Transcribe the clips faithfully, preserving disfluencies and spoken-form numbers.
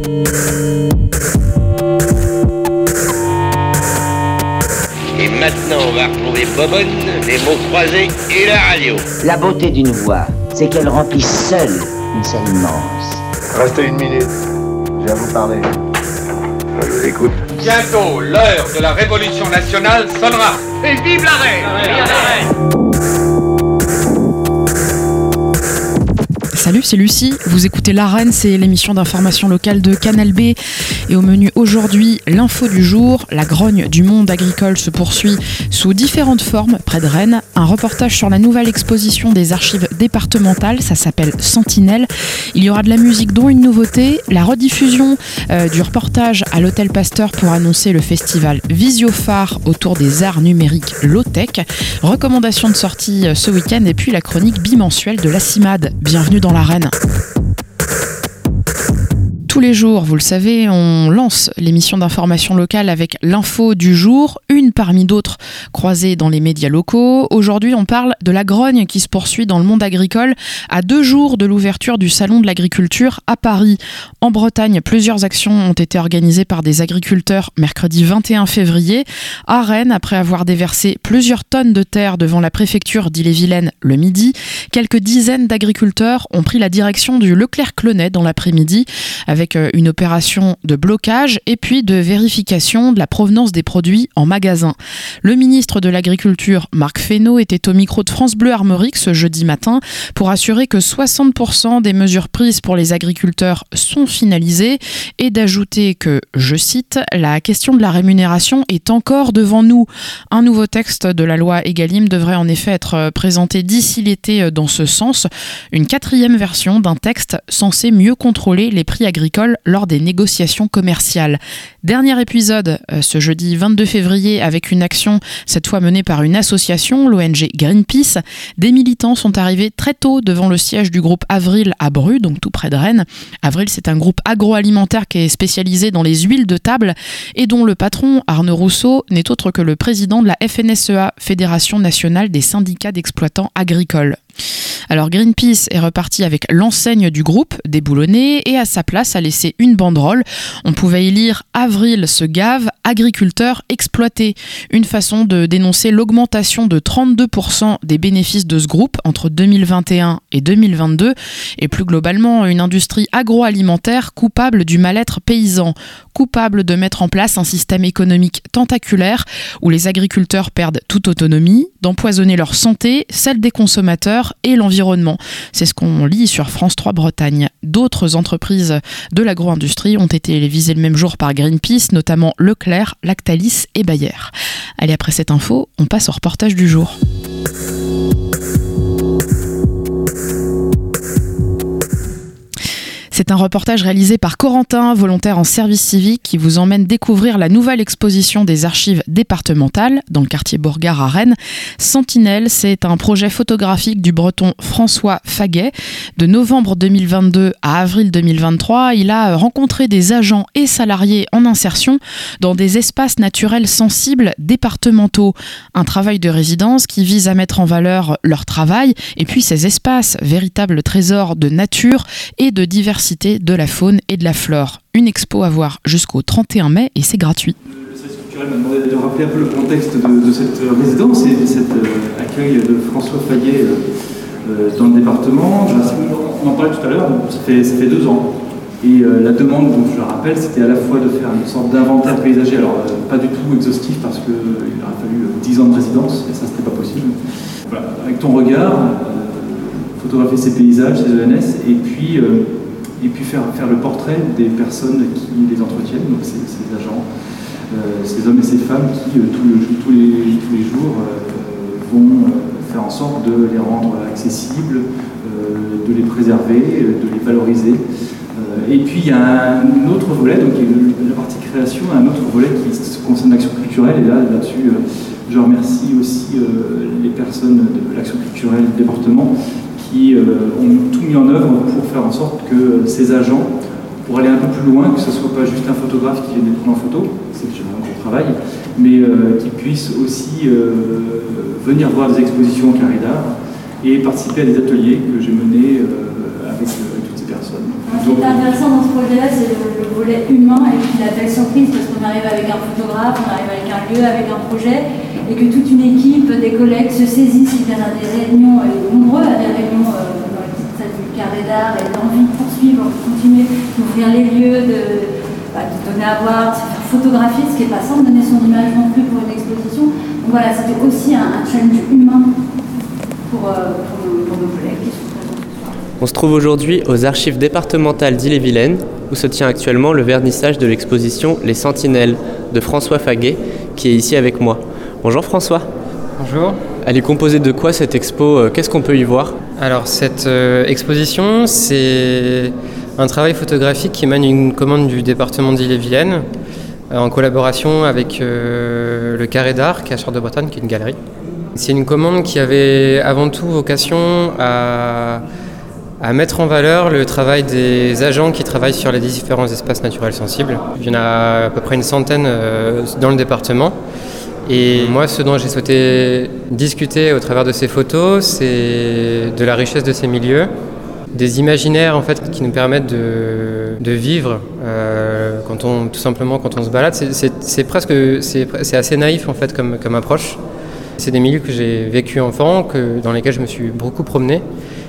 Et maintenant, on va retrouver Bobonne, les mots croisés et la radio. La beauté d'une voix, c'est qu'elle remplit seule une scène immense. Restez une minute, je viens vous parler. Je vous écoute. Bientôt, l'heure de la révolution nationale sonnera. Et vive la reine! Vive la reine! Salut, c'est Lucie. Vous écoutez L'Arène, c'est l'émission d'information locale de Canal B. Et au menu aujourd'hui, l'info du jour. La grogne du monde agricole se poursuit sous différentes formes près de Rennes. Un reportage sur la nouvelle exposition des archives départementales, ça s'appelle Sentinelle. Il y aura de la musique dont une nouveauté, la rediffusion euh, du reportage à l'Hôtel Pasteur pour annoncer le festival Visiophare autour des arts numériques low-tech. Recommandation de sortie euh, ce week-end et puis la chronique bimensuelle de la CIMAD. Bienvenue dans l'Arène. Tous les jours, vous le savez, on lance l'émission d'information locale avec l'info du jour, une parmi d'autres croisées dans les médias locaux. Aujourd'hui, on parle de la grogne qui se poursuit dans le monde agricole à deux jours de l'ouverture du Salon de l'agriculture à Paris. En Bretagne, plusieurs actions ont été organisées par des agriculteurs mercredi vingt et un février. À Rennes, après avoir déversé plusieurs tonnes de terre devant la préfecture d'Ille-et-Vilaine le midi, quelques dizaines d'agriculteurs ont pris la direction du Leclerc-Clonay dans l'après-midi avec avec une opération de blocage et puis de vérification de la provenance des produits en magasin. Le ministre de l'Agriculture, Marc Fesneau, était au micro de France Bleu Armorique ce jeudi matin pour assurer que soixante pour cent des mesures prises pour les agriculteurs sont finalisées et d'ajouter que, je cite, « La question de la rémunération est encore devant nous ». Un nouveau texte de la loi Egalim devrait en effet être présenté d'ici l'été dans ce sens. Une quatrième version d'un texte censé mieux contrôler les prix agricoles lors des négociations commerciales. Dernier épisode euh, ce jeudi vingt-deux février avec une action cette fois menée par une association, l'O N G Greenpeace. Des militants sont arrivés très tôt devant le siège du groupe Avril à Bru, donc tout près de Rennes. Avril, c'est un groupe agroalimentaire qui est spécialisé dans les huiles de table et dont le patron, Arnaud Rousseau, n'est autre que le président de la F N S E A, Fédération nationale des syndicats d'exploitants agricoles. Alors Greenpeace est reparti avec l'enseigne du groupe déboulonnée et à sa place a laissé une banderole. On pouvait y lire « Avril se gave, agriculteurs exploités ». Une façon de dénoncer l'augmentation de trente-deux pour cent des bénéfices de ce groupe entre deux mille vingt et un et deux mille vingt-deux et plus globalement une industrie agroalimentaire coupable du mal-être paysan, coupable de mettre en place un système économique tentaculaire où les agriculteurs perdent toute autonomie, d'empoisonner leur santé, celle des consommateurs et l'environnement. C'est ce qu'on lit sur France trois Bretagne. D'autres entreprises de l'agro-industrie ont été visées le même jour par Greenpeace, notamment Leclerc, Lactalis et Bayer. Allez, après cette info, on passe au reportage du jour. C'est un reportage réalisé par Corentin, volontaire en service civique, qui vous emmène découvrir la nouvelle exposition des archives départementales dans le quartier Bourgard à Rennes. Sentinelle, c'est un projet photographique du breton François Faguet. De novembre deux mille vingt-deux à avril deux mille vingt-trois, il a rencontré des agents et salariés en insertion dans des espaces naturels sensibles départementaux. Un travail de résidence qui vise à mettre en valeur leur travail et puis ces espaces, véritables trésors de nature et de diversité de la faune et de la flore. Une expo à voir jusqu'au trente et un mai et c'est gratuit. Le service culturel m'a demandé de rappeler un peu le contexte de, de cette résidence et de cet euh, accueil de François Faguet euh, dans le département. On en parlait tout à l'heure, ça fait, ça fait deux ans. Et euh, la demande, donc je le rappelle, c'était à la fois de faire une sorte d'inventaire paysager, alors euh, pas du tout exhaustif parce qu'il euh, aurait fallu euh, dix ans de résidence, et ça c'était pas possible. Voilà, avec ton regard, euh, photographier ces paysages, ces E N S, et puis... Euh, et puis faire, faire le portrait des personnes qui les entretiennent, donc ces, ces agents, euh, ces hommes et ces femmes qui, euh, tout le, tous, les, tous les jours, euh, vont euh, faire en sorte de les rendre accessibles, euh, de les préserver, euh, de les valoriser. Euh, et puis il y a un autre volet, donc la partie création, un autre volet qui concerne l'action culturelle, et là, là-dessus, euh, je remercie aussi euh, les personnes de l'action culturelle du département, qui euh, ont tout mis en œuvre pour faire en sorte que euh, ces agents, pour aller un peu plus loin, que ce ne soit pas juste un photographe qui vient les prendre en photo, c'est déjà un gros travail, mais euh, qui puissent aussi euh, venir voir des expositions au Carré d'Art et participer à des ateliers que j'ai menés euh, avec euh, toutes ces personnes. qui est intéressant dans ce projet-là, c'est le, le volet humain et puis la belle surprise parce qu'on arrive avec un photographe, on arrive avec un lieu, avec un projet et que toute une équipe, des collègues se saisissent, ils viennent à des réunions, et nombreux à des réunions euh, dans les petites salles du carré d'art et l'envie de poursuivre, de continuer, d'ouvrir les lieux, de, bah, de donner à voir, de se faire photographier, ce qui n'est pas sans donner son image non plus pour une exposition. Donc voilà, c'était aussi un, un challenge humain pour, euh, pour, nos, pour nos collègues qui sont présents ce soir. On se trouve aujourd'hui aux archives départementales d'Ille-et-Vilaine, où se tient actuellement le vernissage de l'exposition Les Sentinelles de François Faguet, qui est ici avec moi. Bonjour François. Bonjour. Elle est composée de quoi cette expo ? Qu'est-ce qu'on peut y voir ? Alors cette euh, exposition, c'est un travail photographique qui émane d'une commande du département d'Ille-et-Vilaine, euh, en collaboration avec euh, le Carré d'Art, qui est à Char-de-Bretagne, qui est une galerie. C'est une commande qui avait avant tout vocation à, à mettre en valeur le travail des agents qui travaillent sur les différents espaces naturels sensibles. Il y en a à peu près une centaine euh, dans le département. Et moi, ce dont j'ai souhaité discuter au travers de ces photos, c'est de la richesse de ces milieux, des imaginaires en fait qui nous permettent de, de vivre euh, quand on, tout simplement quand on se balade. C'est, c'est, c'est presque, c'est, c'est assez naïf en fait comme, comme approche. C'est des milieux que j'ai vécu enfant, que, dans lesquels je me suis beaucoup promené,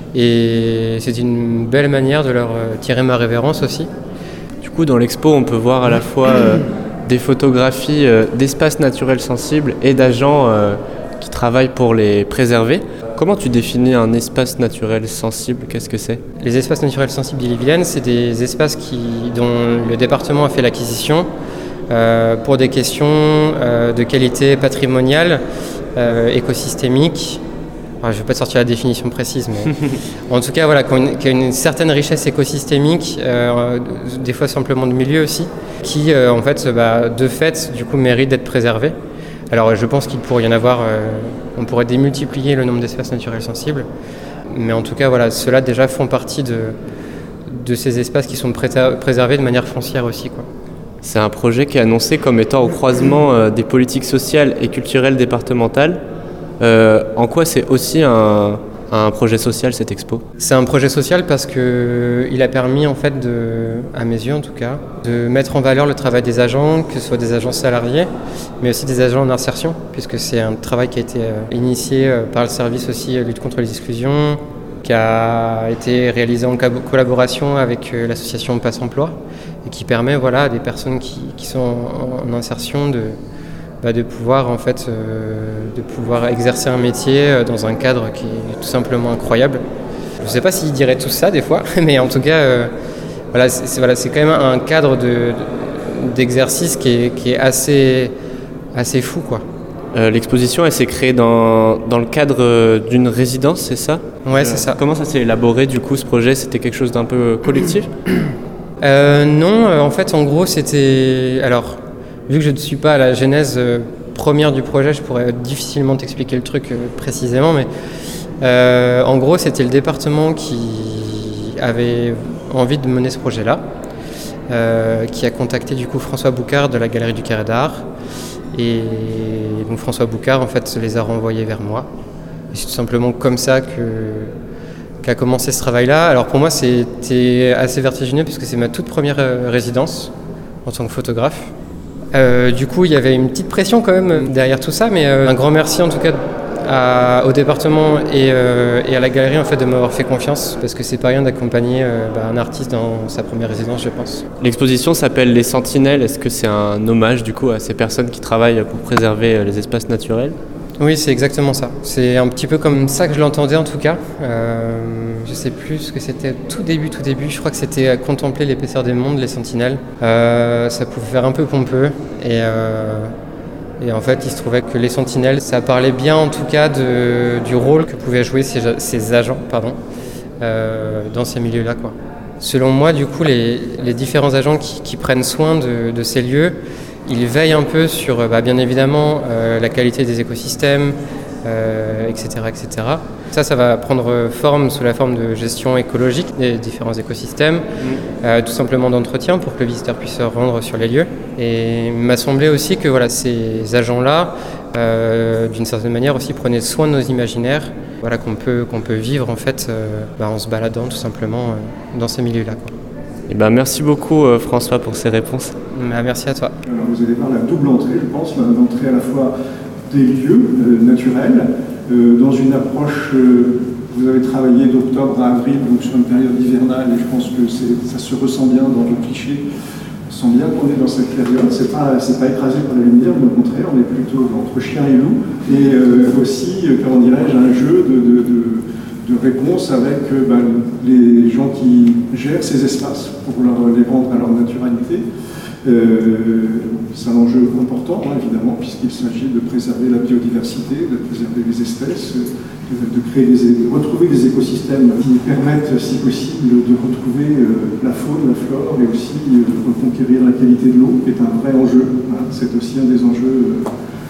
et c'est une belle manière de leur tirer ma révérence aussi. Du coup, dans l'expo, on peut voir à la fois euh, des photographies euh, d'espaces naturels sensibles et d'agents euh, qui travaillent pour les préserver. Comment tu définis un espace naturel sensible ? Qu'est-ce que c'est ? Les espaces naturels sensibles d'Ille-et-Vilaine, c'est des espaces qui, dont le département a fait l'acquisition euh, pour des questions euh, de qualité patrimoniale, euh, écosystémique. Alors, je ne vais pas te sortir la définition précise, mais en tout cas, voilà, qu'il y a une certaine richesse écosystémique, euh, des fois simplement de milieu aussi, qui, euh, en fait, bah, de fait, du coup, mérite d'être préservé. Alors, je pense qu'il pourrait y en avoir, euh, on pourrait démultiplier le nombre d'espaces naturels sensibles, mais en tout cas, voilà, ceux-là déjà font partie de, de ces espaces qui sont pré- préservés de manière foncière aussi, quoi. C'est un projet qui est annoncé comme étant au croisement euh, des politiques sociales et culturelles départementales. Euh, en quoi c'est aussi un, un projet social, cette expo ? C'est un projet social parce qu'il a permis, en fait, de, à mes yeux en tout cas, de mettre en valeur le travail des agents, que ce soit des agents salariés, mais aussi des agents en insertion, puisque c'est un travail qui a été euh, initié euh, par le service aussi euh, lutte contre les exclusions, qui a été réalisé en collaboration avec euh, l'association Passe Emploi, et qui permet, voilà, à des personnes qui, qui sont en, en insertion de... Bah de pouvoir en fait euh, de pouvoir exercer un métier euh, dans un cadre qui est tout simplement incroyable. Je ne sais pas s'ils diraient tout ça des fois, mais en tout cas euh, voilà, c'est, c'est, voilà, c'est quand même un cadre de, de, d'exercice qui est, qui est assez, assez fou, quoi. Euh, l'exposition elle s'est créée dans, dans le cadre d'une résidence, c'est ça ? Ouais, euh, c'est ça. Comment ça s'est élaboré du coup ce projet ? C'était quelque chose d'un peu collectif ? euh, Non, euh, en fait en gros c'était... Alors, vu que je ne suis pas à la genèse euh, première du projet, je pourrais difficilement t'expliquer le truc euh, précisément, mais euh, en gros, c'était le département qui avait envie de mener ce projet-là, euh, qui a contacté du coup François Boucard de la Galerie du Carré d'Art, et donc François Boucard en fait les a renvoyés vers moi. Et c'est tout simplement comme ça que qu'a commencé ce travail-là. Alors pour moi, c'était assez vertigineux puisque c'est ma toute première euh, résidence en tant que photographe. Euh, du coup, il y avait une petite pression quand même derrière tout ça, mais euh, un grand merci en tout cas à, au département et, euh, et à la galerie en fait de m'avoir fait confiance, parce que c'est pas rien d'accompagner euh, bah, un artiste dans sa première résidence, je pense. L'exposition s'appelle Les Sentinelles. Est-ce que c'est un hommage du coup à ces personnes qui travaillent pour préserver les espaces naturels ? Oui, c'est exactement ça. C'est un petit peu comme ça que je l'entendais en tout cas. Euh, je sais plus ce que c'était tout début, tout début. Je crois que c'était Contempler l'épaisseur des mondes, les sentinelles. Euh, ça pouvait faire un peu pompeux. Et, euh, et en fait, il se trouvait que les sentinelles, ça parlait bien en tout cas de, du rôle que pouvaient jouer ces, ces agents pardon, euh, dans ces milieux-là, quoi. Selon moi, du coup, les, les différents agents qui, qui prennent soin de, de ces lieux, ils veillent un peu sur, bah, bien évidemment, euh, la qualité des écosystèmes, euh, et cetera, et cetera. Ça, ça va prendre forme sous la forme de gestion écologique des différents écosystèmes, mmh. euh, tout simplement d'entretien pour que le visiteur puisse se rendre sur les lieux. Et il m'a semblé aussi que voilà, ces agents-là, euh, d'une certaine manière aussi, prenaient soin de nos imaginaires, voilà, qu'on peut, qu'on peut vivre en fait, euh, bah, en se baladant tout simplement euh, dans ces milieux-là, quoi. Et ben, merci beaucoup euh, François pour ces réponses. Bah, merci à toi. Alors vous allez voir la double entrée, je pense, l'entrée à la fois des lieux euh, naturels, euh, dans une approche, euh, vous avez travaillé d'octobre à avril, donc sur une période hivernale, et je pense que ça se ressent bien dans le cliché. On sent bien qu'on est dans cette période, c'est pas, c'est pas écrasé par la lumière, mais au contraire, on est plutôt entre chien et loup, et euh, aussi, euh, comment dirais-je, un jeu de, de, de, de réponse avec euh, ben, les gens qui gèrent ces espaces pour leur, les rendre à leur naturalité. Euh, c'est un enjeu important, hein, évidemment, puisqu'il s'agit de préserver la biodiversité, de préserver les espèces, de, de, créer des, de retrouver des écosystèmes qui permettent, si possible, de retrouver euh, la faune, la flore, et aussi euh, de reconquérir la qualité de l'eau, qui est un vrai enjeu. Hein. C'est aussi un des enjeux euh,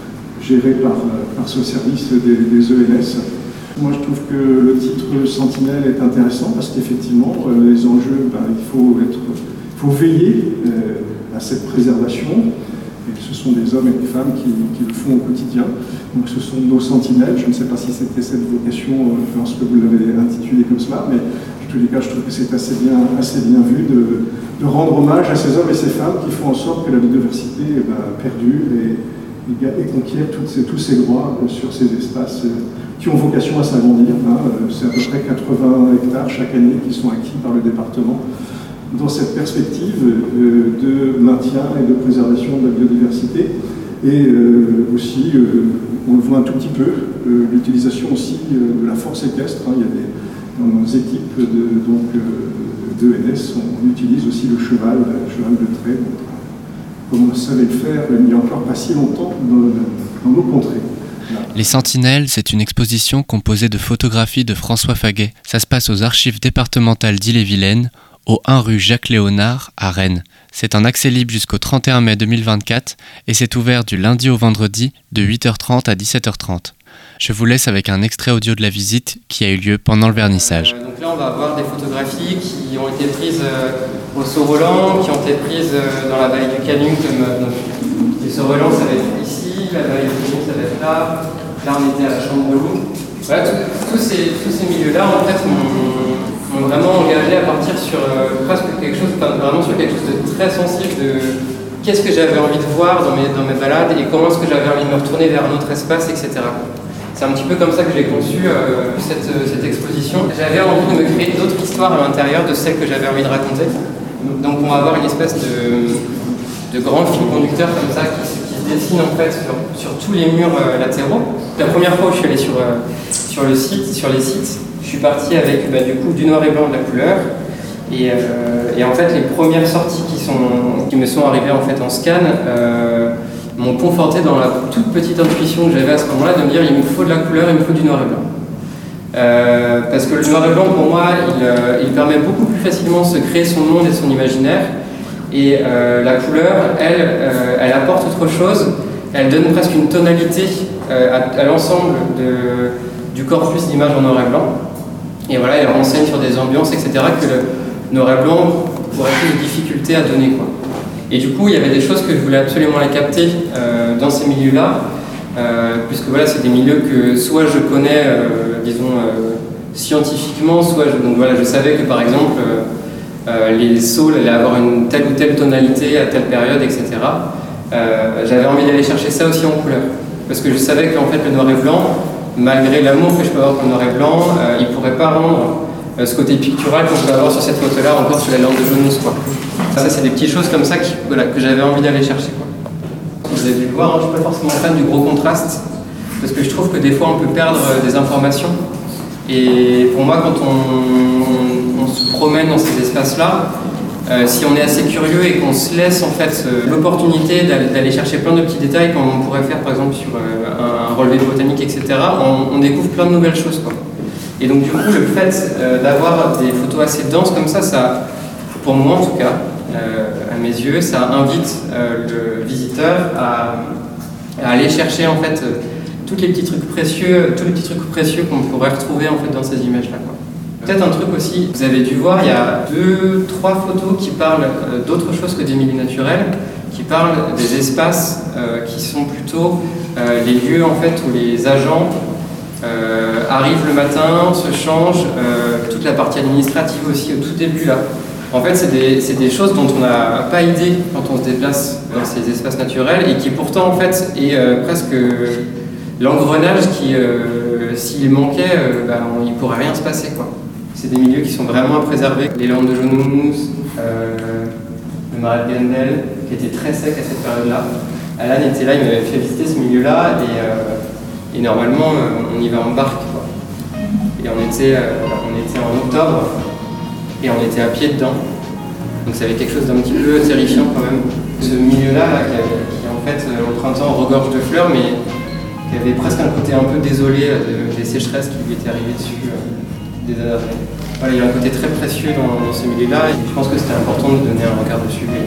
gérés par, par ce service des, des E N S. Moi, je trouve que le titre Sentinelle est intéressant, parce qu'effectivement, euh, les enjeux, ben, il faut, être, il faut veiller euh, à cette préservation, et ce sont des hommes et des femmes qui, qui le font au quotidien. Donc ce sont nos sentinelles, je ne sais pas si c'était cette vocation lorsque vous l'avez intitulé comme cela, mais en tous les cas je trouve que c'est assez bien, assez bien vu de, de rendre hommage à ces hommes et ces femmes qui font en sorte que la biodiversité eh ben, perdure et, et, et conquiert toutes ces, tous ces droits sur ces espaces qui ont vocation à s'agrandir. Hein. C'est à peu près quatre-vingts hectares chaque année qui sont acquis par le département, dans cette perspective euh, de maintien et de préservation de la biodiversité. Et euh, aussi, euh, on le voit un tout petit peu, euh, l'utilisation aussi euh, de la force équestre. Hein. Il y a des, dans nos équipes de, donc, euh, d'E N S, on utilise aussi le cheval, le cheval de trait, donc, comme on savait le faire il n'y a encore pas si longtemps dans, dans nos contrées. Voilà. Les Sentinelles, c'est une exposition composée de photographies de François Faguet. Ça se passe aux archives départementales d'Ille-et-Vilaine, au un rue Jacques Léonard à Rennes. C'est en accès libre jusqu'au trente et un mai deux mille vingt-quatre et c'est ouvert du lundi au vendredi de huit heures trente à dix-sept heures trente. Je vous laisse avec un extrait audio de la visite qui a eu lieu pendant le vernissage. Euh, donc là on va voir des photographies qui ont été prises euh, au Saut-Roland, qui ont été prises euh, dans la vallée du Canung, comme euh, donc, les Saut-Roland ça va être ici, la vallée du Canung ça va être là, là on était à la Chambre de Loup. Voilà, tous ces, tous ces milieux-là en fait on, m'ont vraiment engagé à partir sur euh, presque quelque chose, enfin, vraiment sur quelque chose de très sensible de qu'est-ce que j'avais envie de voir dans mes, dans mes balades et comment est-ce que j'avais envie de me retourner vers un autre espace, et cetera. C'est un petit peu comme ça que j'ai conçu euh, cette, cette exposition. J'avais envie de me créer d'autres histoires à l'intérieur de celles que j'avais envie de raconter. Donc on va avoir une espèce de, de grand fil conducteur comme ça qui, qui se dessine en fait sur, sur tous les murs euh, latéraux. La première fois où je suis allé sur, euh, sur le site, sur les sites, je suis parti avec bah, du coup du noir et blanc de la couleur et, euh, et en fait les premières sorties qui, sont, qui me sont arrivées en fait en scan euh, m'ont conforté dans la toute petite intuition que j'avais à ce moment-là de me dire il me faut de la couleur, il me faut du noir et blanc. Euh, parce que le noir et blanc pour moi il, euh, il permet beaucoup plus facilement de se créer son monde et son imaginaire et euh, la couleur elle, euh, elle apporte autre chose, elle donne presque une tonalité euh, à, à l'ensemble de, du corpus d'images en noir et blanc. Et voilà, elle renseigne sur des ambiances, et cetera, que le noir et blanc aurait plus de difficulté à donner, quoi. Et du coup, il y avait des choses que je voulais absolument les capter euh, dans ces milieux-là, euh, puisque voilà, c'est des milieux que soit je connais, euh, disons, euh, scientifiquement, soit je, donc, voilà, je savais que par exemple, euh, euh, les saules allaient avoir une telle ou telle tonalité à telle période, et cetera. Euh, j'avais envie d'aller chercher ça aussi en couleur, parce que je savais qu'en fait, le noir et blanc, malgré l'amour que je peux avoir pour le noir et blanc, euh, il ne pourrait pas rendre euh, ce côté pictural qu'on peut avoir sur cette photo-là, encore sur la lampe de jaunisse, quoi. Ça, c'est des petites choses comme ça qui, voilà, que j'avais envie d'aller chercher, quoi. Vous avez dû le voir, hein, je ne suis pas forcément fan du gros contraste, parce que je trouve que des fois on peut perdre euh, des informations. Et pour moi, quand on, on, on se promène dans ces espaces-là, euh, si on est assez curieux et qu'on se laisse en fait euh, l'opportunité d'aller chercher plein de petits détails comme on pourrait faire par exemple sur euh, un relevé de botanique, et cetera, on, on découvre plein de nouvelles choses, quoi. Et donc du coup, le fait euh, d'avoir des photos assez denses comme ça, ça, pour moi en tout cas, euh, à mes yeux, ça invite euh, le visiteur à, à aller chercher en fait euh, tous les petits trucs précieux, tous les petits trucs précieux qu'on pourrait retrouver en fait dans ces images-là, quoi. Peut-être un truc aussi, vous avez dû voir, il y a deux, trois photos qui parlent euh, d'autre chose que des milieux naturels, qui parlent des espaces euh, qui sont plutôt euh, les lieux en fait où les agents euh, arrivent le matin, se changent, euh, toute la partie administrative aussi au tout début là. En fait, c'est des, c'est des choses dont on n'a pas idée quand on se déplace dans ces espaces naturels et qui pourtant, en fait, est euh, presque l'engrenage qui, euh, s'il manquait, euh, bah, on, il ne pourrait rien se passer, quoi. C'est des milieux qui sont vraiment à préserver. Les landes de Jaunous, euh, le marais de Gendel, qui était très sec à cette période-là. Alan était là, il m'avait fait visiter ce milieu-là et, euh, et normalement, euh, on y va en barque, quoi. Et on était, euh, on était en octobre et on était à pied dedans. Donc ça avait quelque chose d'un petit peu terrifiant quand même. Ce milieu-là, là, qui, avait, qui en fait euh, au printemps regorge de fleurs, mais qui avait presque un côté un peu désolé euh, de, des sécheresses qui lui étaient arrivées dessus euh, des années après. Voilà, il y a un côté très précieux dans, dans ce milieu-là et je pense que c'était important de donner un regard dessus. Et...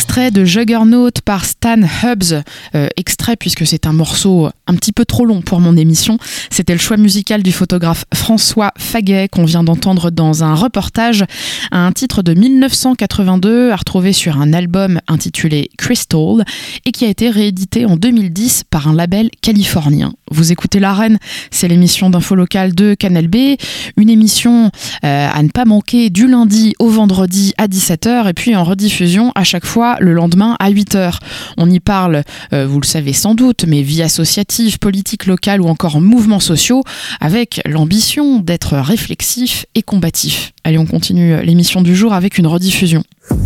extrait de Juggernaut par Stan Hubbs, euh, extrait puisque c'est un morceau un petit peu trop long pour mon émission. C'était le choix musical du photographe François Faguet qu'on vient d'entendre dans un reportage, un titre de dix-neuf cent quatre-vingt-deux à retrouver sur un album intitulé Crystal et qui a été réédité en deux mille dix par un label californien. Vous écoutez l'Arène, c'est l'émission d'info locale de Canal B, une émission euh, à ne pas manquer du lundi au vendredi à dix-sept heures et puis en rediffusion à chaque fois le lendemain à huit heures. On y parle, euh, vous le savez sans doute, mais vie associative, politique locale ou encore mouvements sociaux avec l'ambition d'être réflexif et combatif. Allez, on continue l'émission du jour avec une rediffusion.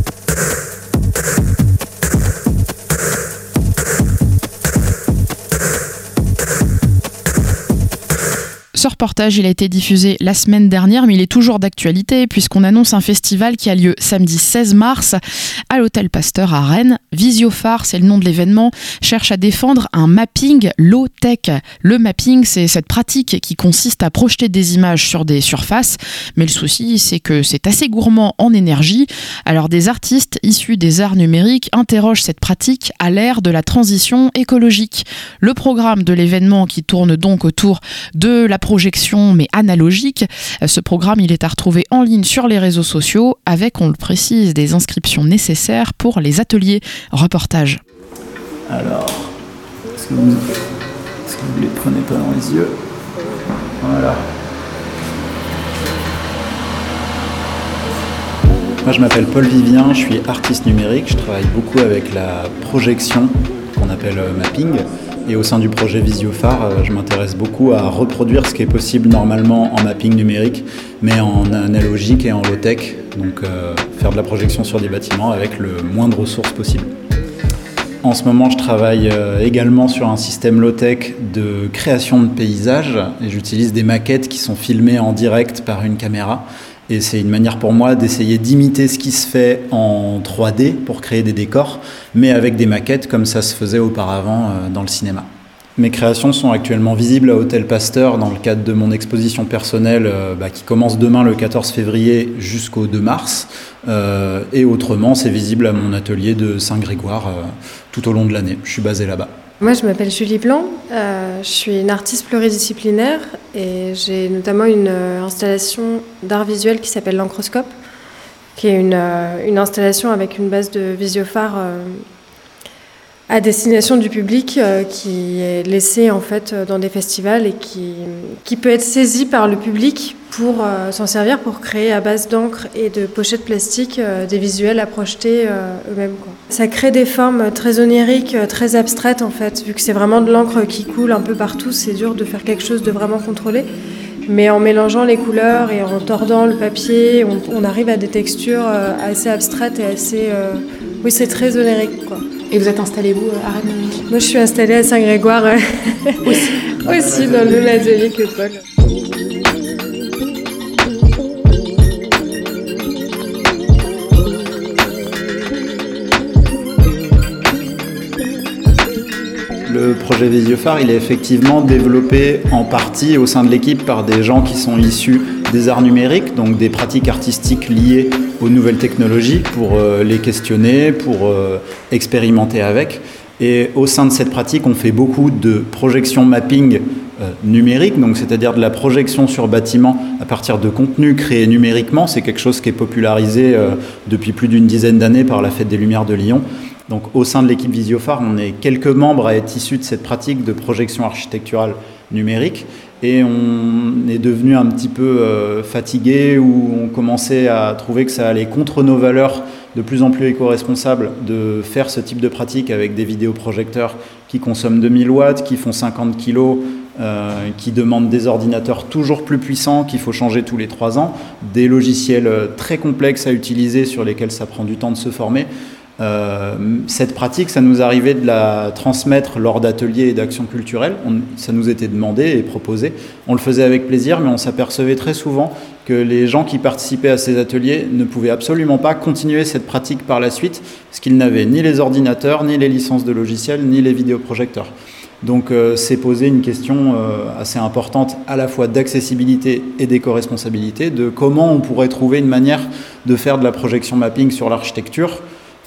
Ce reportage, il a été diffusé la semaine dernière, mais il est toujours d'actualité puisqu'on annonce un festival qui a lieu samedi seize mars à l'Hôtel Pasteur à Rennes. Visiophare, c'est le nom de l'événement, cherche à défendre un mapping low-tech. Le mapping, c'est cette pratique qui consiste à projeter des images sur des surfaces, mais le souci, c'est que c'est assez gourmand en énergie. Alors des artistes issus des arts numériques interrogent cette pratique à l'ère de la transition écologique. Le programme de l'événement qui tourne donc autour de la projection mais analogique. Ce programme, il est à retrouver en ligne sur les réseaux sociaux avec, on le précise, des inscriptions nécessaires pour les ateliers. Reportage. Alors, est-ce que vous, est-ce que vous les prenez pas dans les yeux? Voilà. Moi, je m'appelle Paul Vivien, je suis artiste numérique. Je travaille beaucoup avec la projection qu'on appelle mapping. Et au sein du projet Visiophare, je m'intéresse beaucoup à reproduire ce qui est possible normalement en mapping numérique, mais en analogique et en low-tech, donc euh, faire de la projection sur des bâtiments avec le moins de ressources possible. En ce moment, je travaille euh, également sur un système low-tech de création de paysages, et j'utilise des maquettes qui sont filmées en direct par une caméra. Et c'est une manière pour moi d'essayer d'imiter ce qui se fait en trois D pour créer des décors, mais avec des maquettes comme ça se faisait auparavant dans le cinéma. Mes créations sont actuellement visibles à Hôtel Pasteur dans le cadre de mon exposition personnelle euh, bah, qui commence demain le quatorze février jusqu'au deux mars. Euh, et autrement, c'est visible à mon atelier de Saint-Grégoire euh, tout au long de l'année. Je suis basé là-bas. Moi, je m'appelle Julie Blanc, euh, je suis une artiste pluridisciplinaire et j'ai notamment une euh, installation d'art visuel qui s'appelle l'Encroscope, qui est une, euh, une installation avec une base de Visiophare euh, à destination du public euh, qui est laissée en fait dans des festivals et qui, qui peut être saisie par le public pour euh, s'en servir pour créer à base d'encre et de pochettes plastiques euh, des visuels à projeter euh, eux-mêmes, quoi. Ça crée des formes très oniriques, très abstraites en fait, vu que c'est vraiment de l'encre qui coule un peu partout, c'est dur de faire quelque chose de vraiment contrôlé. Mais en mélangeant les couleurs et en tordant le papier, on, on arrive à des textures euh, assez abstraites et assez... Euh... Oui, c'est très onirique, quoi. Et vous êtes installé où à Rennes? Moi, je suis installée à Saint-Grégoire, euh... aussi, aussi dans le même atelier que Paul. Le projet Visiophare, il est effectivement développé en partie au sein de l'équipe par des gens qui sont issus des arts numériques, donc des pratiques artistiques liées aux nouvelles technologies pour euh, les questionner, pour euh, expérimenter avec. Et au sein de cette pratique, on fait beaucoup de projection mapping euh, numérique, donc c'est-à-dire de la projection sur bâtiment à partir de contenus créés numériquement. C'est quelque chose qui est popularisé euh, depuis plus d'une dizaine d'années par la Fête des Lumières de Lyon. Donc, au sein de l'équipe Visiophare, on est quelques membres à être issus de cette pratique de projection architecturale numérique et on est devenu un petit peu euh, fatigué ou on commençait à trouver que ça allait contre nos valeurs de plus en plus éco-responsables de faire ce type de pratique avec des vidéoprojecteurs qui consomment deux mille watts, qui font cinquante kilos, euh, qui demandent des ordinateurs toujours plus puissants qu'il faut changer tous les trois ans, des logiciels très complexes à utiliser sur lesquels ça prend du temps de se former. Euh, cette pratique, ça nous arrivait de la transmettre lors d'ateliers et d'actions culturelles. On, ça nous était demandé et proposé. On le faisait avec plaisir, mais on s'apercevait très souvent que les gens qui participaient à ces ateliers ne pouvaient absolument pas continuer cette pratique par la suite, parce qu'ils n'avaient ni les ordinateurs, ni les licences de logiciels, ni les vidéoprojecteurs. Donc euh, c'est posé une question euh, assez importante à la fois d'accessibilité et d'éco-responsabilité, de comment on pourrait trouver une manière de faire de la projection mapping sur l'architecture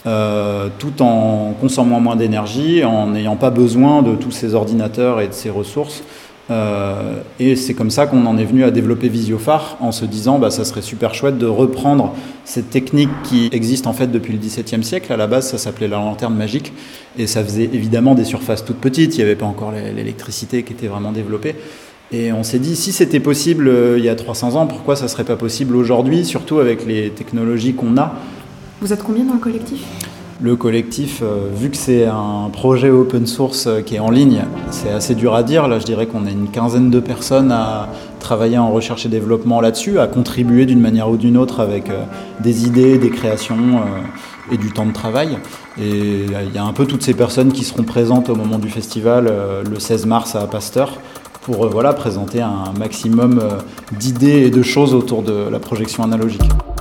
euh, tout en consommant moins d'énergie, en n'ayant pas besoin de tous ces ordinateurs et de ces ressources. Euh, et c'est comme ça qu'on en est venu à développer Visiophare, en se disant bah ça serait super chouette de reprendre cette technique qui existe en fait depuis le dix-septième siècle. À la base, ça s'appelait la lanterne magique, et ça faisait évidemment des surfaces toutes petites. Il n'y avait pas encore l'électricité qui était vraiment développée. Et on s'est dit, si c'était possible euh, il y a trois cents ans, pourquoi ça ne serait pas possible aujourd'hui, surtout avec les technologies qu'on a. Vous êtes combien dans le collectif ? Le collectif, euh, vu que c'est un projet open source euh, qui est en ligne, c'est assez dur à dire. Là, je dirais qu'on a une quinzaine de personnes à travailler en recherche et développement là-dessus, à contribuer d'une manière ou d'une autre avec euh, des idées, des créations euh, et du temps de travail. Et il euh, y a un peu toutes ces personnes qui seront présentes au moment du festival euh, le seize mars à Pasteur pour euh, voilà, présenter un maximum euh, d'idées et de choses autour de la projection analogique.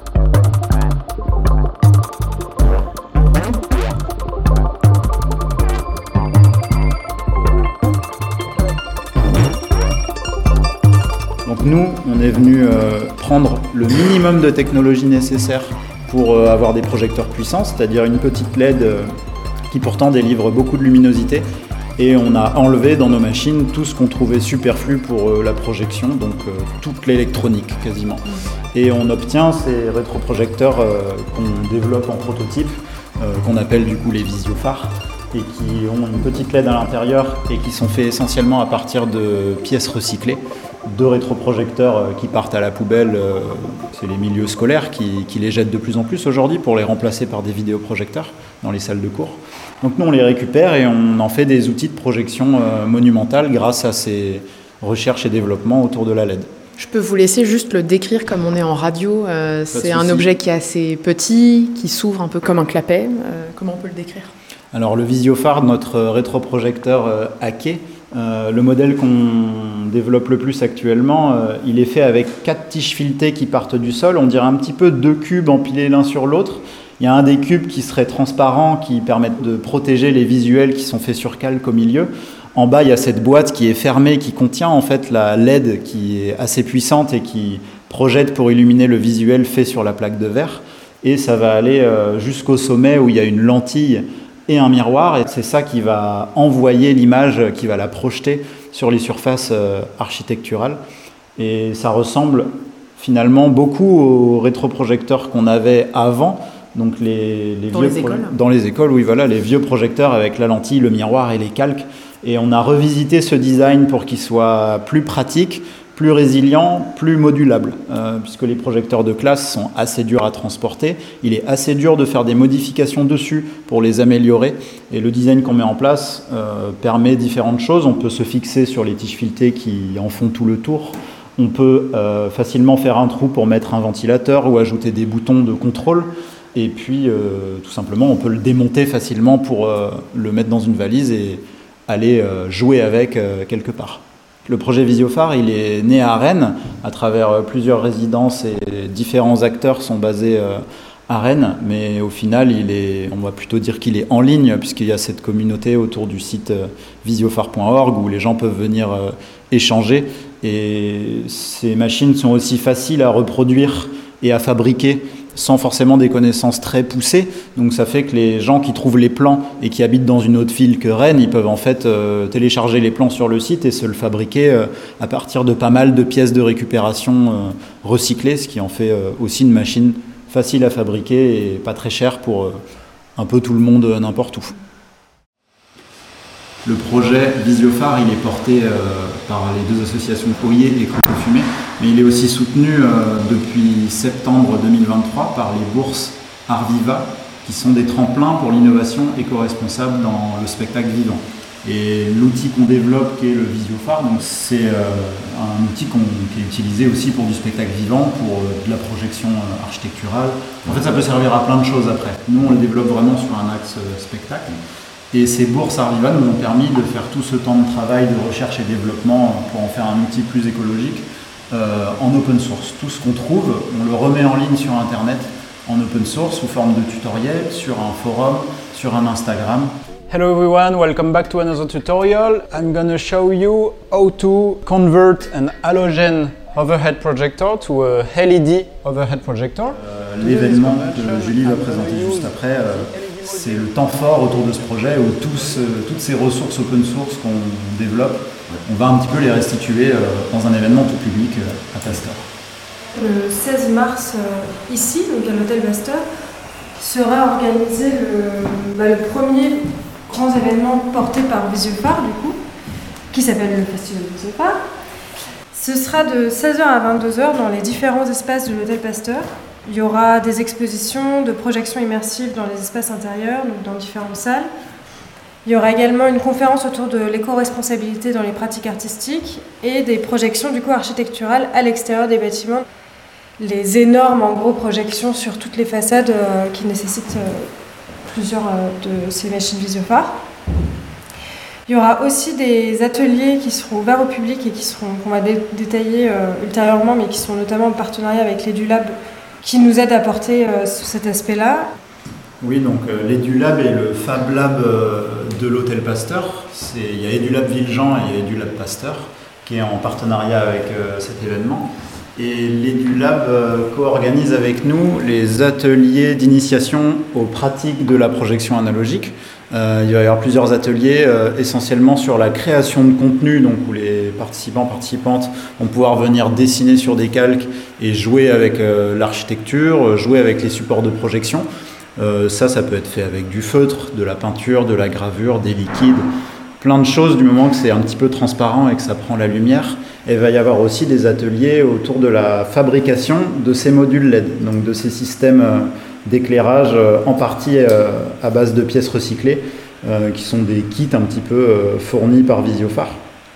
Donc nous, on est venu euh, prendre le minimum de technologie nécessaire pour euh, avoir des projecteurs puissants, c'est-à-dire une petite L E D euh, qui pourtant délivre beaucoup de luminosité. Et on a enlevé dans nos machines tout ce qu'on trouvait superflu pour euh, la projection, donc euh, toute l'électronique quasiment. Et on obtient ces rétroprojecteurs euh, qu'on développe en prototype, euh, qu'on appelle du coup les Visiophares, et qui ont une petite L E D à l'intérieur et qui sont faits essentiellement à partir de pièces recyclées. Deux rétroprojecteurs qui partent à la poubelle, c'est les milieux scolaires qui, qui les jettent de plus en plus aujourd'hui pour les remplacer par des vidéoprojecteurs dans les salles de cours. Donc nous on les récupère et on en fait des outils de projection monumentale grâce à ces recherches et développements autour de la L E D. Je peux vous laisser juste le décrire comme on est en radio. Euh, c'est un objet qui est assez petit, qui s'ouvre un peu comme un clapet. Euh, comment on peut le décrire ? Alors le Visiophare, notre rétroprojecteur euh, hacké, Euh, le modèle qu'on développe le plus actuellement, euh, il est fait avec quatre tiges filetées qui partent du sol. On dirait un petit peu deux cubes empilés l'un sur l'autre. Il y a un des cubes qui serait transparent, qui permettent de protéger les visuels qui sont faits sur calque au milieu. En bas, il y a cette boîte qui est fermée, qui contient en fait la L E D qui est assez puissante et qui projette pour illuminer le visuel fait sur la plaque de verre. Et ça va aller euh, jusqu'au sommet où il y a une lentille et un miroir, et c'est ça qui va envoyer l'image, qui va la projeter sur les surfaces euh, architecturales. Et ça ressemble finalement beaucoup aux rétroprojecteurs qu'on avait avant, donc les, les dans vieux les écoles. Pro- dans les écoles, oui, voilà, les vieux projecteurs avec la lentille, le miroir et les calques. Et on a revisité ce design pour qu'il soit plus pratique, plus résilient, plus modulable, euh, puisque les projecteurs de classe sont assez durs à transporter. Il est assez dur de faire des modifications dessus pour les améliorer. Et le design qu'on met en place euh, permet différentes choses. On peut se fixer sur les tiges filetées qui en font tout le tour. On peut euh, facilement faire un trou pour mettre un ventilateur ou ajouter des boutons de contrôle. Et puis, euh, tout simplement, on peut le démonter facilement pour euh, le mettre dans une valise et aller euh, jouer avec euh, quelque part. Le projet Visiophare, il est né à Rennes à travers plusieurs résidences et différents acteurs sont basés à Rennes, mais au final, il est, on va plutôt dire qu'il est en ligne puisqu'il y a cette communauté autour du site visiophare point org où les gens peuvent venir échanger. Et ces machines sont aussi faciles à reproduire et à fabriquer sans forcément des connaissances très poussées. Donc ça fait que les gens qui trouvent les plans et qui habitent dans une autre ville que Rennes, ils peuvent en fait euh, télécharger les plans sur le site et se le fabriquer euh, à partir de pas mal de pièces de récupération euh, recyclées, ce qui en fait euh, aussi une machine facile à fabriquer et pas très chère pour euh, un peu tout le monde euh, n'importe où. Le projet Visiophare, il est porté euh, par les deux associations Oyer et Coco Fumé, mais il est aussi soutenu euh, depuis septembre deux mille vingt-trois par les bourses Arviva, qui sont des tremplins pour l'innovation éco-responsable dans le spectacle vivant. Et l'outil qu'on développe, qui est le Visiophare, donc c'est euh, un outil qu'on, qui est utilisé aussi pour du spectacle vivant, pour euh, de la projection euh, architecturale. En fait, ça peut servir à plein de choses après. Nous, on le développe vraiment sur un axe euh, spectacle. Et ces bourses Arviva nous ont permis de faire tout ce temps de travail, de recherche et développement pour en faire un outil plus écologique euh, en open source. Tout ce qu'on trouve, on le remet en ligne sur Internet en open source sous forme de tutoriel, sur un forum, sur un Instagram. Hello everyone, welcome back to another tutorial. I'm gonna show you how to convert an halogen overhead projector to a L E D overhead projector. Euh, l'événement que Julie va présenter juste après, euh, c'est le temps fort autour de ce projet où tous, toutes ces ressources open source qu'on développe, on va un petit peu les restituer dans un événement tout public à Pasteur. Le seize mars, euh, ici, donc à l'hôtel Pasteur, sera organisé le, bah, le premier grand événement porté par Visiophare, du coup, qui s'appelle le Festival Visiophare. Ce sera de seize heures à vingt-deux heures dans les différents espaces de l'hôtel Pasteur. Il y aura des expositions de projections immersives dans les espaces intérieurs, donc dans différentes salles. Il y aura également une conférence autour de l'éco-responsabilité dans les pratiques artistiques et des projections du coup architecturales à l'extérieur des bâtiments. Les énormes en gros projections sur toutes les façades euh, qui nécessitent euh, plusieurs euh, de ces machines Visiophare. Il y aura aussi des ateliers qui seront ouverts au public et qui seront, qu'on va dé- détailler euh, ultérieurement, mais qui sont notamment en partenariat avec l'EduLab, qui nous aident à porter euh, cet aspect-là. Oui, donc euh, l'EduLab est le Fab Lab euh, de l'hôtel Pasteur. C'est, il y a EduLab Villejean et il y a EduLab Pasteur qui est en partenariat avec euh, cet événement. Et l'EduLab euh, co-organise avec nous les ateliers d'initiation aux pratiques de la projection analogique. Euh, il va y avoir plusieurs ateliers euh, essentiellement sur la création de contenu, donc où les participants, participantes vont pouvoir venir dessiner sur des calques et jouer avec euh, l'architecture, jouer avec les supports de projection. Euh, ça, ça peut être fait avec du feutre, de la peinture, de la gravure, des liquides, plein de choses du moment que c'est un petit peu transparent et que ça prend la lumière. Et il va y avoir aussi des ateliers autour de la fabrication de ces modules L E D, donc de ces systèmes euh, d'éclairage euh, en partie euh, à base de pièces recyclées, euh, qui sont des kits un petit peu euh, fournis par Visiophare,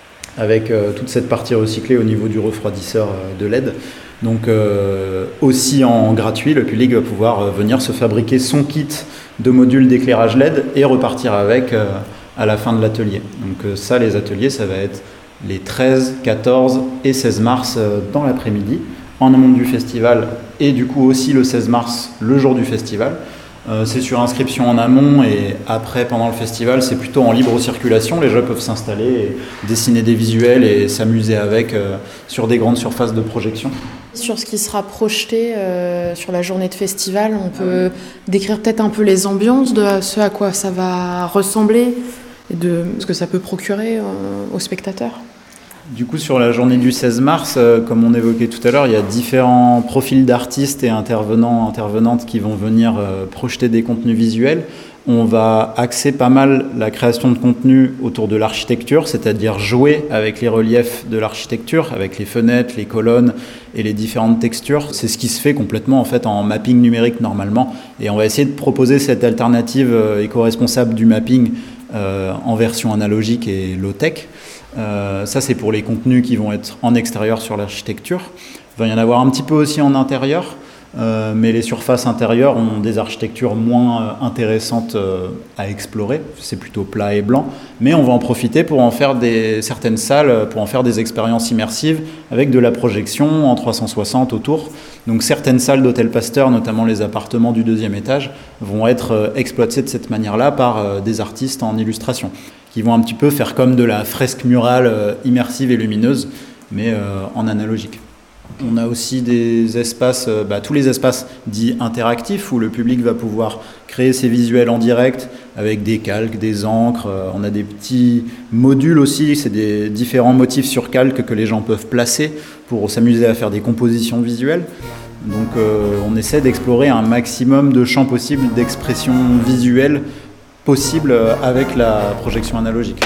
avec euh, toute cette partie recyclée au niveau du refroidisseur euh, de L E D. Donc euh, aussi en gratuit, le public va pouvoir euh, venir se fabriquer son kit de modules d'éclairage L E D et repartir avec euh, à la fin de l'atelier. Donc euh, ça, les ateliers, ça va être les treize, quatorze et seize mars euh, dans l'après-midi, en amont du festival, et du coup aussi le seize mars, le jour du festival. Euh, c'est sur inscription en amont, et après, pendant le festival, c'est plutôt en libre circulation. Les gens peuvent s'installer et dessiner des visuels et s'amuser avec euh, sur des grandes surfaces de projection. Sur ce qui sera projeté euh, sur la journée de festival, on peut décrire peut-être un peu les ambiances de ce à quoi ça va ressembler et de ce que ça peut procurer euh, aux spectateurs. Du coup, sur la journée du seize mars, euh, comme on évoquait tout à l'heure, il y a différents profils d'artistes et intervenants, intervenantes qui vont venir euh, projeter des contenus visuels. On va axer pas mal la création de contenu autour de l'architecture, c'est-à-dire jouer avec les reliefs de l'architecture, avec les fenêtres, les colonnes et les différentes textures. C'est ce qui se fait complètement en fait en mapping numérique normalement. Et on va essayer de proposer cette alternative euh, éco-responsable du mapping euh, en version analogique et low-tech. Euh, ça, c'est pour les contenus qui vont être en extérieur sur l'architecture. Il va y en avoir un petit peu aussi en intérieur, euh, mais les surfaces intérieures ont des architectures moins euh, intéressantes euh, à explorer. C'est plutôt plat et blanc, mais on va en profiter pour en faire des, certaines salles, pour en faire des expériences immersives avec de la projection en trois cent soixante autour. Donc certaines salles d'Hôtel Pasteur, notamment les appartements du deuxième étage, vont être euh, exploitées de cette manière-là par euh, des artistes en illustration, qui vont un petit peu faire comme de la fresque murale euh, immersive et lumineuse, mais euh, en analogique. On a aussi des espaces, euh, bah, tous les espaces dits interactifs, où le public va pouvoir créer ses visuels en direct, avec des calques, des encres. Euh, on a des petits modules aussi, c'est des différents motifs sur calque que les gens peuvent placer pour s'amuser à faire des compositions visuelles. Donc euh, on essaie d'explorer un maximum de champs possibles d'expression visuelle possible avec la projection analogique.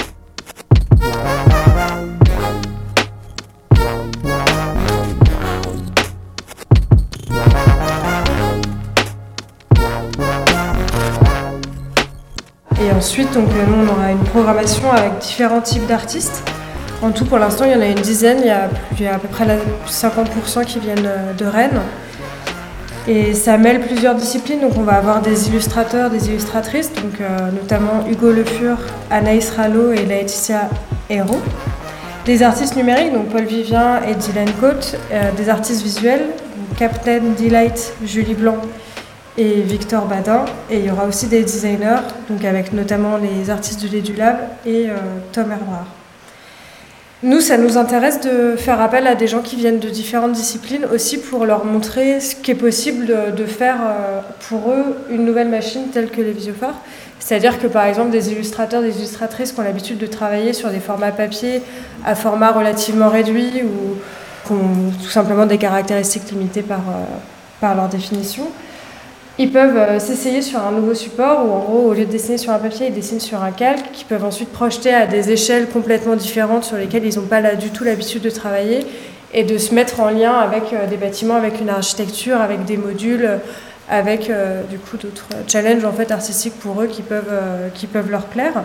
Et ensuite, donc, nous, on aura une programmation avec différents types d'artistes. En tout, pour l'instant, il y en a une dizaine. Il y a, il y a à peu près cinquante pour cent qui viennent de Rennes. Et ça mêle plusieurs disciplines, donc on va avoir des illustrateurs, des illustratrices, donc euh, notamment Hugo Le Fur, Anaïs Rallo et Laetitia Hérault. Des artistes numériques, donc Paul Vivien et Dylan Cote, euh, des artistes visuels, donc Captain Delight, Julie Blanc et Victor Badin. Et il y aura aussi des designers, donc avec notamment les artistes de l'EduLab et euh, Tom Herbrard. Nous, ça nous intéresse de faire appel à des gens qui viennent de différentes disciplines aussi pour leur montrer ce qui est possible de, de faire pour eux une nouvelle machine telle que les Visiophare. C'est-à-dire que par exemple des illustrateurs, des illustratrices qui ont l'habitude de travailler sur des formats papier à format relativement réduit ou qui ont tout simplement des caractéristiques limitées par, par leur définition, ils peuvent euh, s'essayer sur un nouveau support où en gros au lieu de dessiner sur un papier, ils dessinent sur un calque qu'ils peuvent ensuite projeter à des échelles complètement différentes sur lesquelles ils n'ont pas là, du tout l'habitude de travailler et de se mettre en lien avec euh, des bâtiments, avec une architecture, avec des modules, avec euh, du coup d'autres challenges en fait artistiques pour eux qui peuvent, euh, qui peuvent leur plaire.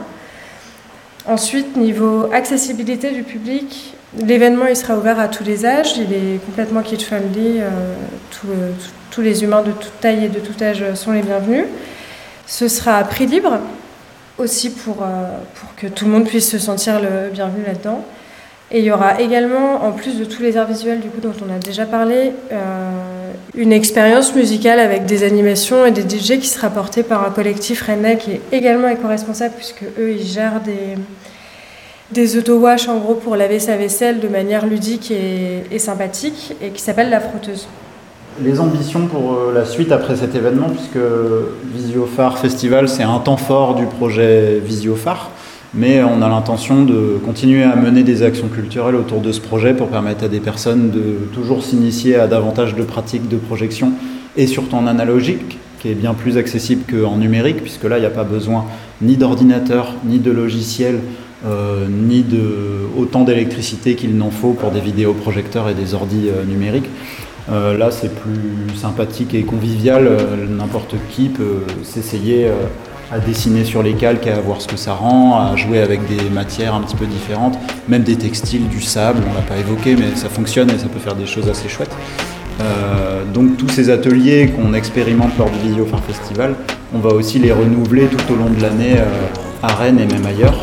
Ensuite, niveau accessibilité du public, l'événement il sera ouvert à tous les âges, il est complètement kid-friendly, euh, tout, euh, tout, tous les humains de toute taille et de tout âge sont les bienvenus. Ce sera à prix libre, aussi pour, euh, pour que tout le monde puisse se sentir le bienvenu là-dedans. Et il y aura également, en plus de tous les arts visuels du coup, dont on a déjà parlé, euh, une expérience musicale avec des animations et des D J qui sera portée par un collectif rennais qui est également éco-responsable puisque eux ils gèrent des, des auto-wash en gros pour laver sa vaisselle de manière ludique et, et sympathique et qui s'appelle La Frotteuse. Les ambitions pour la suite après cet événement, puisque Visiophare Festival c'est un temps fort du projet Visiophare, mais on a l'intention de continuer à mener des actions culturelles autour de ce projet pour permettre à des personnes de toujours s'initier à davantage de pratiques de projection et surtout en analogique, qui est bien plus accessible qu'en numérique, puisque là il n'y a pas besoin ni d'ordinateur, ni de logiciel, euh, ni de autant d'électricité qu'il n'en faut pour des vidéoprojecteurs et des ordis euh, numériques. Euh, là c'est plus sympathique et convivial, euh, n'importe qui peut s'essayer euh, à dessiner sur les calques, à voir ce que ça rend, à jouer avec des matières un petit peu différentes, même des textiles, du sable, on l'a pas évoqué, mais ça fonctionne et ça peut faire des choses assez chouettes. Euh, donc tous ces ateliers qu'on expérimente lors du Visiophare Festival, on va aussi les renouveler tout au long de l'année euh, à Rennes et même ailleurs.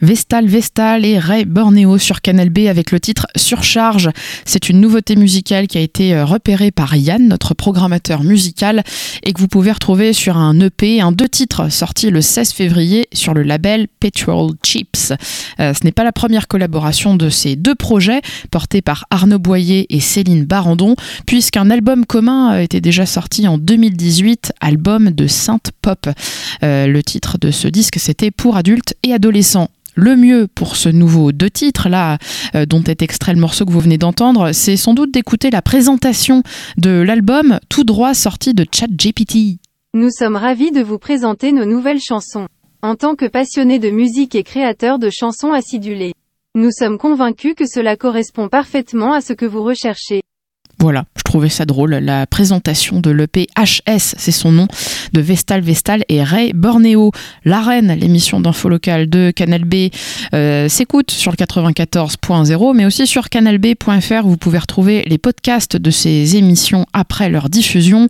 Vestal Vestal et Ray Bornéo sur Canal B avec le titre Surcharge. C'est une nouveauté musicale qui a été repérée par Yann, notre programmateur musical, et que vous pouvez retrouver sur un E P, un deux titres sorti le seize février sur le label Petrol Chips. Euh, ce n'est pas la première collaboration de ces deux projets, portés par Arnaud Boyer et Céline Barandon, puisqu'un album commun était déjà sorti en deux mille dix-huit, album de synth pop. Euh, le titre de ce disque, c'était Pour adultes et adolescents. Le mieux pour ce nouveau deux titres là, euh, dont est extrait le morceau que vous venez d'entendre, c'est sans doute d'écouter la présentation de l'album tout droit sorti de ChatGPT. Nous sommes ravis de vous présenter nos nouvelles chansons. En tant que passionnés de musique et créateurs de chansons acidulées, nous sommes convaincus que cela correspond parfaitement à ce que vous recherchez. Voilà, je trouvais ça drôle, la présentation de l'E P H S, c'est son nom, de Vestal Vestal et Ray Bornéo. La Reine, l'émission d'info locale de Canal B, euh, s'écoute sur le quatre-vingt-quatorze point zéro, mais aussi sur canal b point f r, vous pouvez retrouver les podcasts de ces émissions après leur diffusion.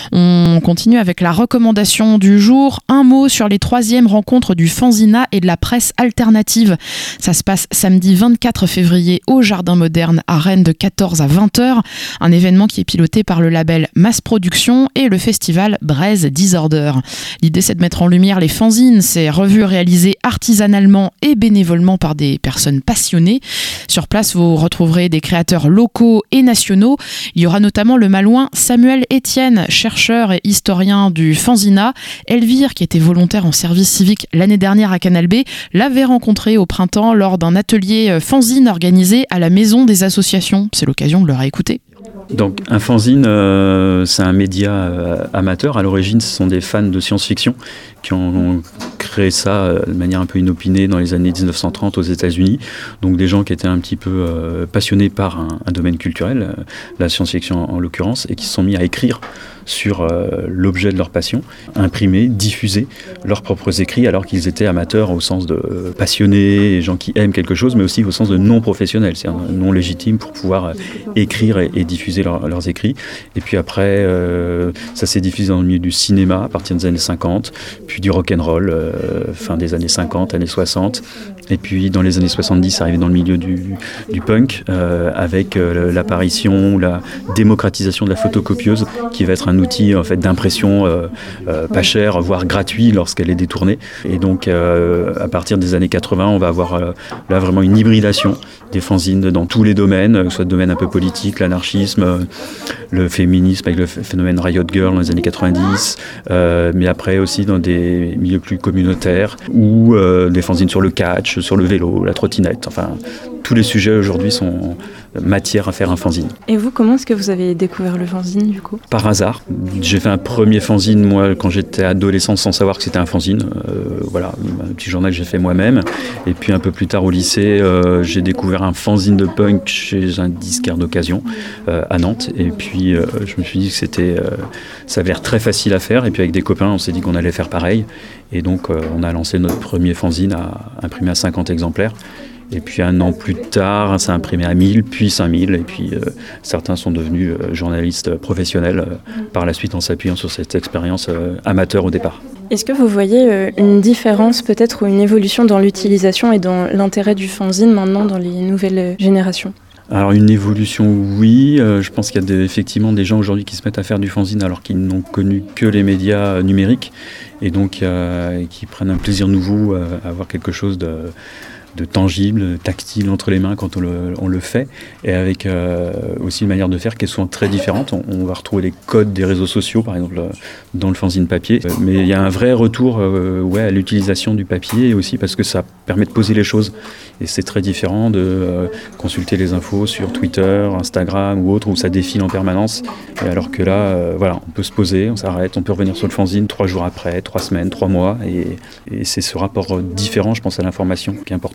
On continue avec la recommandation du jour, un mot sur les troisièmes rencontres du Fanzina et de la presse alternative. Ça se passe samedi vingt-quatre février au Jardin Moderne à Rennes de quatorze à vingt heures. Un événement qui est piloté par le label Mass Production et le festival Braise Disorder. L'idée, c'est de mettre en lumière les fanzines, ces revues réalisées artisanalement et bénévolement par des personnes passionnées. Sur place, vous retrouverez des créateurs locaux et nationaux. Il y aura notamment le Malouin Samuel Etienne, chercheur et historien du Fanzina. Elvire, qui était volontaire en service civique l'année dernière à Canal B, l'avait rencontré au printemps lors d'un atelier fanzine organisé à la Maison des Associations. C'est l'occasion de le réécouter. Donc un fanzine, euh, c'est un média euh, amateur. À l'origine, ce sont des fans de science-fiction qui ont créé ça euh, de manière un peu inopinée dans les années dix-neuf cent trente aux États-Unis. Donc des gens qui étaient un petit peu euh, passionnés par un, un domaine culturel, euh, la science-fiction en, en l'occurrence, et qui se sont mis à écrire sur euh, l'objet de leur passion, imprimer, diffuser leurs propres écrits alors qu'ils étaient amateurs au sens de euh, passionnés, gens qui aiment quelque chose, mais aussi au sens de non professionnels, c'est-à-dire non légitimes pour pouvoir euh, écrire et, et diffuser leur, leurs écrits. Et puis après, euh, ça s'est diffusé dans le milieu du cinéma à partir des années cinquante, puis du rock'n'roll, euh, fin des années cinquante, années soixante, et puis dans les années soixante-dix, c'est arrivé dans le milieu du, du punk, euh, avec euh, l'apparition, la démocratisation de la photocopieuse, qui va être un outil en fait d'impression euh, euh, pas cher, voire gratuit lorsqu'elle est détournée. Et donc euh, à partir des années quatre-vingts, on va avoir euh, là vraiment une hybridation des fanzines dans tous les domaines, que ce soit le domaine un peu politique, l'anarchisme, euh, le féminisme avec le phénomène Riot Girl dans les années quatre-vingt-dix, euh, mais après aussi dans des milieux plus communautaires ou euh, des fanzines sur le catch, sur le vélo, la trottinette, enfin tous les sujets aujourd'hui sont matière à faire un fanzine. Et vous, comment est-ce que vous avez découvert le fanzine du coup ? Par hasard. J'ai fait un premier fanzine moi quand j'étais adolescent sans savoir que c'était un fanzine. Euh, voilà, un petit journal que j'ai fait moi-même. Et puis un peu plus tard au lycée, euh, j'ai découvert un fanzine de punk chez un disquaire d'occasion euh, à Nantes. Et puis euh, je me suis dit que c'était, euh, ça avait l'air très facile à faire. Et puis avec des copains, on s'est dit qu'on allait faire pareil. Et donc euh, on a lancé notre premier fanzine à imprimer à cinquante exemplaires. Et puis un an plus tard, ça a imprimé à mille, puis cinq mille, et puis euh, certains sont devenus euh, journalistes professionnels euh, par la suite en s'appuyant sur cette expérience euh, amateur au départ. Est-ce que vous voyez euh, une différence peut-être ou une évolution dans l'utilisation et dans l'intérêt du fanzine maintenant dans les nouvelles générations ? Alors une évolution, oui. Euh, je pense qu'il y a des, effectivement des gens aujourd'hui qui se mettent à faire du fanzine alors qu'ils n'ont connu que les médias numériques et donc euh, qui prennent un plaisir nouveau à, à avoir quelque chose de... de tangible, tactile entre les mains quand on le, on le fait, et avec euh, aussi une manière de faire qui est souvent très différente. On, on va retrouver les codes des réseaux sociaux, par exemple, dans le fanzine papier. Euh, mais il y a un vrai retour euh, ouais, à l'utilisation du papier, et aussi parce que ça permet de poser les choses. Et c'est très différent de euh, consulter les infos sur Twitter, Instagram ou autre, où ça défile en permanence. Et alors que là, euh, voilà, on peut se poser, on s'arrête, on peut revenir sur le fanzine trois jours après, trois semaines, trois mois, et, et c'est ce rapport différent, je pense, à l'information qui est important.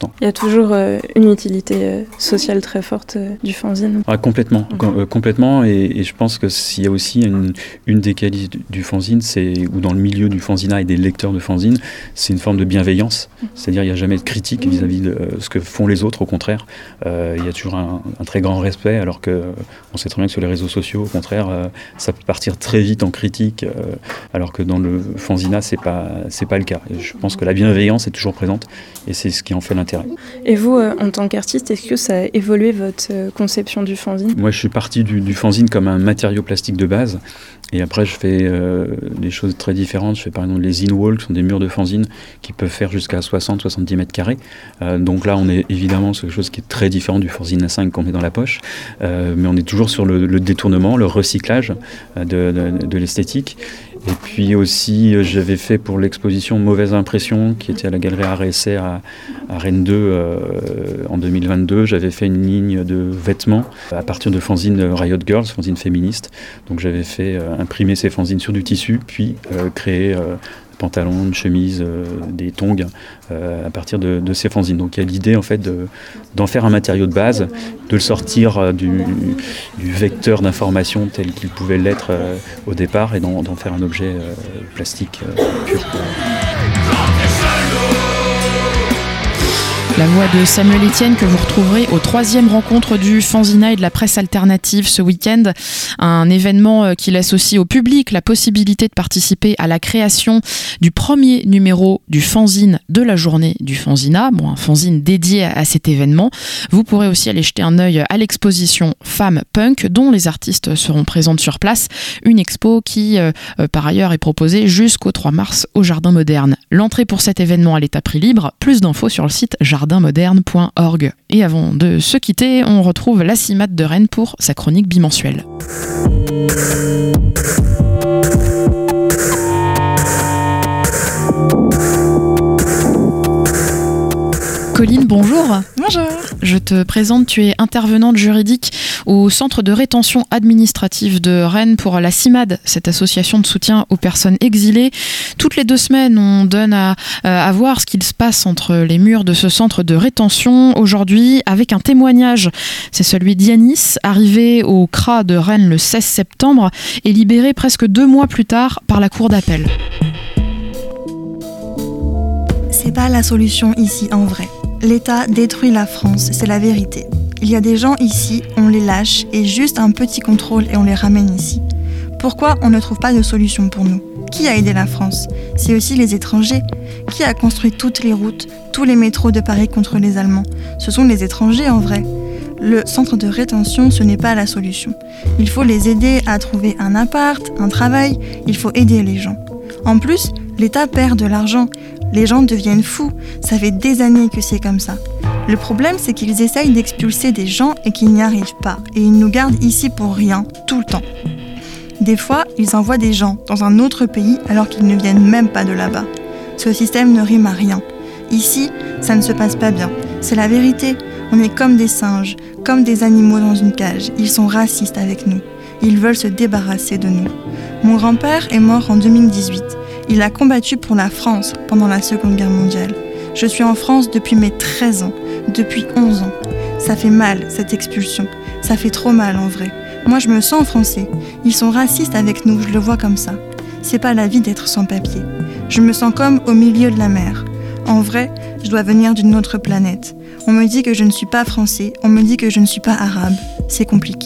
important. Il y a toujours euh, une utilité euh, sociale très forte euh, du fanzine. Ah, complètement, Mmh. com- euh, complètement. Et, et je pense que s'il y a aussi une, une des qualités du, du fanzine, c'est, ou dans le milieu du fanzina et des lecteurs de fanzine, c'est une forme de bienveillance. C'est-à-dire il n'y a jamais de critique vis-à-vis de euh, ce que font les autres. Au contraire, euh, il y a toujours un, un très grand respect, alors que euh, on sait très bien que sur les réseaux sociaux, au contraire, euh, ça peut partir très vite en critique, euh, alors que dans le fanzina, c'est pas, c'est pas le cas. Et je pense que la bienveillance est toujours présente, et c'est ce qui en fait l'intérêt. Et vous, euh, en tant qu'artiste, est-ce que ça a évolué votre euh, conception du fanzine ? Moi, je suis parti du, du fanzine comme un matériau plastique de base. Et après, je fais euh, des choses très différentes. Je fais par exemple les zine walls, qui sont des murs de fanzine qui peuvent faire jusqu'à soixante à soixante-dix mètres carrés. Euh, donc là, on est évidemment sur quelque chose qui est très différent du fanzine A cinq qu'on met dans la poche. Euh, mais on est toujours sur le, le détournement, le recyclage euh, de, de, de l'esthétique. Et puis aussi, euh, j'avais fait pour l'exposition Mauvaise Impression, qui était à la Galerie Art et Essai à, à Rennes deux euh, en deux mille vingt-deux. J'avais fait une ligne de vêtements à partir de fanzines Riot Girls, fanzines féministes. Donc j'avais fait euh, imprimer ces fanzines sur du tissu, puis euh, créer euh, pantalon, une chemise, euh, des tongs euh, à partir de, de ces fanzines. Donc il y a l'idée en fait de, d'en faire un matériau de base, de le sortir euh, du, du vecteur d'information tel qu'il pouvait l'être euh, au départ et d'en, d'en faire un objet euh, plastique euh, pur. La voix de Samuel Etienne que vous retrouverez aux troisième rencontres du Fanzina et de la presse alternative ce week-end. Un événement qui laisse aussi au public la possibilité de participer à la création du premier numéro du fanzine de la journée du Fanzina. Bon, un fanzine dédié à cet événement. Vous pourrez aussi aller jeter un œil à l'exposition Femmes Punk dont les artistes seront présentes sur place. Une expo qui, euh, par ailleurs, est proposée jusqu'au trois mars au Jardin Moderne. L'entrée pour cet événement elle est à prix libre. Plus d'infos sur le site jardin moderne point org. Et avant de se quitter, on retrouve la Cimade de Rennes pour sa chronique bimensuelle. Colline, bonjour. Bonjour. Je te présente, tu es intervenante juridique au Centre de rétention administrative de Rennes pour la Cimade, cette association de soutien aux personnes exilées. Toutes les deux semaines, on donne à, à voir ce qu'il se passe entre les murs de ce centre de rétention. Aujourd'hui, avec un témoignage, c'est celui d'Yanis, arrivé au C R A de Rennes le seize septembre et libéré presque deux mois plus tard par la cour d'appel. C'est pas la solution ici en vrai. L'État détruit la France, c'est la vérité. Il y a des gens ici, on les lâche et juste un petit contrôle et on les ramène ici. Pourquoi on ne trouve pas de solution pour nous ? Qui a aidé la France ? C'est aussi les étrangers. Qui a construit toutes les routes, tous les métros de Paris contre les Allemands ? Ce sont les étrangers en vrai. Le centre de rétention, ce n'est pas la solution. Il faut les aider à trouver un appart, un travail, il faut aider les gens. En plus, l'État perd de l'argent. Les gens deviennent fous, ça fait des années que c'est comme ça. Le problème, c'est qu'ils essayent d'expulser des gens et qu'ils n'y arrivent pas. Et ils nous gardent ici pour rien, tout le temps. Des fois, ils envoient des gens dans un autre pays alors qu'ils ne viennent même pas de là-bas. Ce système ne rime à rien. Ici, ça ne se passe pas bien. C'est la vérité. On est comme des singes, comme des animaux dans une cage. Ils sont racistes avec nous. Ils veulent se débarrasser de nous. Mon grand-père est mort en deux mille dix-huit. Il a combattu pour la France pendant la Seconde Guerre mondiale. Je suis en France depuis mes treize ans, depuis onze ans. Ça fait mal, cette expulsion. Ça fait trop mal, en vrai. Moi, je me sens français. Ils sont racistes avec nous, je le vois comme ça. C'est pas la vie d'être sans papier. Je me sens comme au milieu de la mer. En vrai, je dois venir d'une autre planète. On me dit que je ne suis pas français, on me dit que je ne suis pas arabe. C'est compliqué.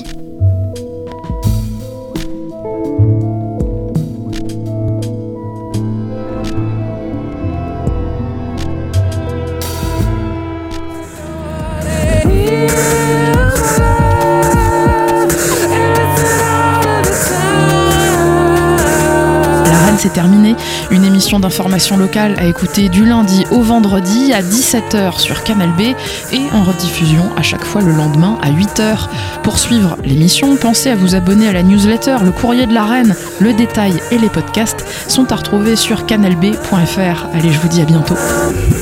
C'est terminé. Une émission d'information locale à écouter du lundi au vendredi à dix-sept heures sur Canal B et en rediffusion à chaque fois le lendemain à huit heures. Pour suivre l'émission, pensez à vous abonner à la newsletter Le Courrier de la Reine. Le détail et les podcasts sont à retrouver sur canal b point f r. Allez, je vous dis à bientôt.